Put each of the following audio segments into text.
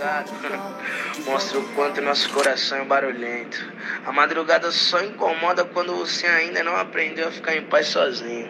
madrugada mostra o quanto nosso coração é barulhento. A madrugada só incomoda quando você ainda não aprendeu a ficar em paz sozinho.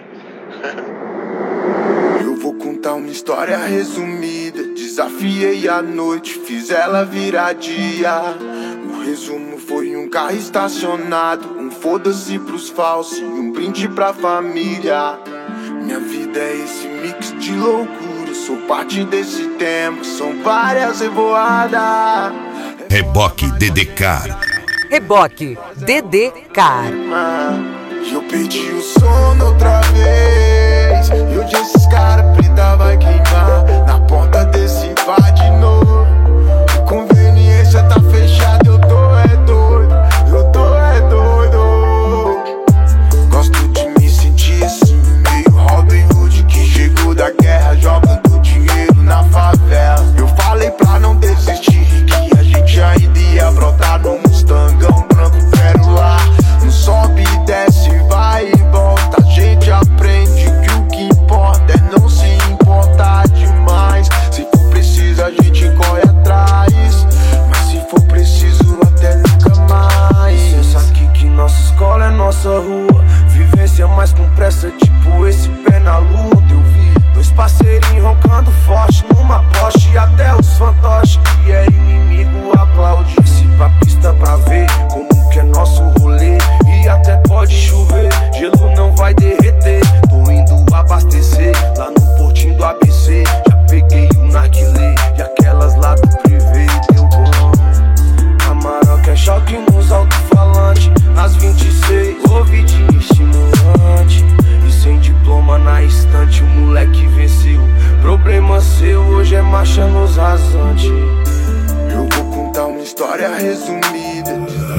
Eu vou contar uma história resumida. Desafiei a noite, fiz ela virar dia. O resumo foi um carro estacionado, um foda-se pros falsos e um brinde pra família. Minha vida é esse mix de loucura, sou parte desse tempo, são várias revoadas. Reboque DD-Car. Reboque DD-Car. Eu perdi o sono outra vez, e hoje esses caras preta vai queimar na porta desse bar de novo. Conveniência tá fechada, eu tô é doido, eu tô é doido. Gosto de me sentir assim, meio Robin Hood que chegou da guerra, jogando dinheiro na favela. Eu falei pra não desistir, que a gente ainda ia brotar no Mustangão branco pérola. Não sobe e desce, vai e volta, a gente aprende que o que importa é não se importar demais. Se for preciso a gente corre atrás, mas se for preciso até nunca mais. Pensa aqui que nossa escola é nossa rua, vivência mais com pressa, tipo esse pé na luta. Eu vi dois parceirinhos roncando forte numa Porsche, até os fantoches que é inimigo aplaude. Se pra pista pra ver como que é nosso rolê, e até pode chover, gelo não vai derreter. Tô indo abastecer lá no portinho do ABC. Já peguei o narguilé e aquelas lá do privê deu bom. A Maroca é choque nos alto-falantes, às 26, ouvidinho estimulante. E sem diploma na estante, o moleque venceu. Problema seu, hoje é marcha nos rasantes. Eu vou contar uma história resumida.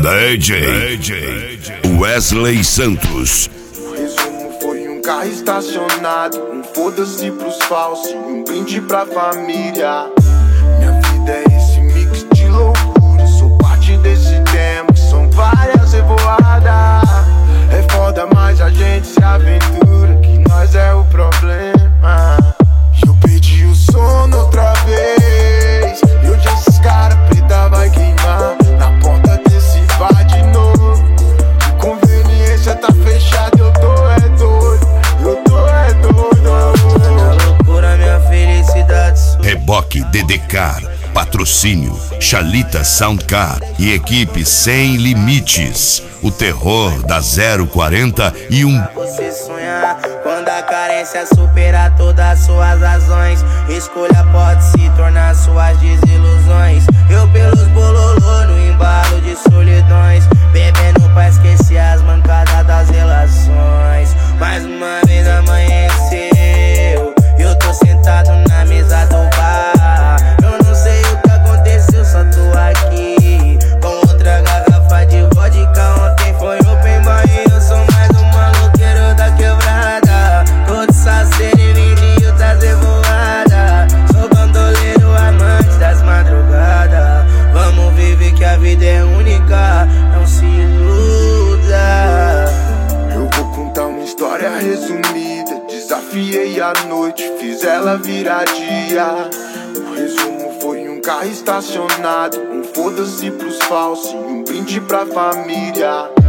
DJ Wesley Santos. O resumo foi um carro estacionado, um foda-se pros falsos e um brinde pra família. Minha vida é esse mix de loucura, sou parte desse tempo, são várias revoadas. É foda, mas a gente se aventura, que nós é o problema. Eu perdi o sono outra vez, e hoje esses caras preta vai queimar na porta desse bar de novo. Conveniência tá fechada, eu tô é doido, eu tô é doido. Na loucura minha felicidade sua. Reboque DD-Car. Patrocínio Chalita Soundcar e equipe Sem Limites. O terror da 040 e um. Você sonhar quando a carência superar todas as suas razões. Escolha pode se tornar suas desilusões. Eu pelos bololô no embalo de solidões, bebendo pra esquecer as mancadas das relações. Mais uma vez amanheceu, eu tô sentado na mesa do bar. Eu não sei o que aconteceu, só tô aqui com outra garrafa de vodka. Ontem foi open bar e eu sou mais um maloqueiro da quebrada. Todo saceiro e vizinho tá revoada. Sou bandoleiro, amante das madrugadas. Vamos viver que a vida é única, não se iluda. Eu vou contar uma história resumida. Desafiei a noite, fiz ela virar dia. O resumo foi um carro estacionado, um foda-se pros falsos e um brinde pra família.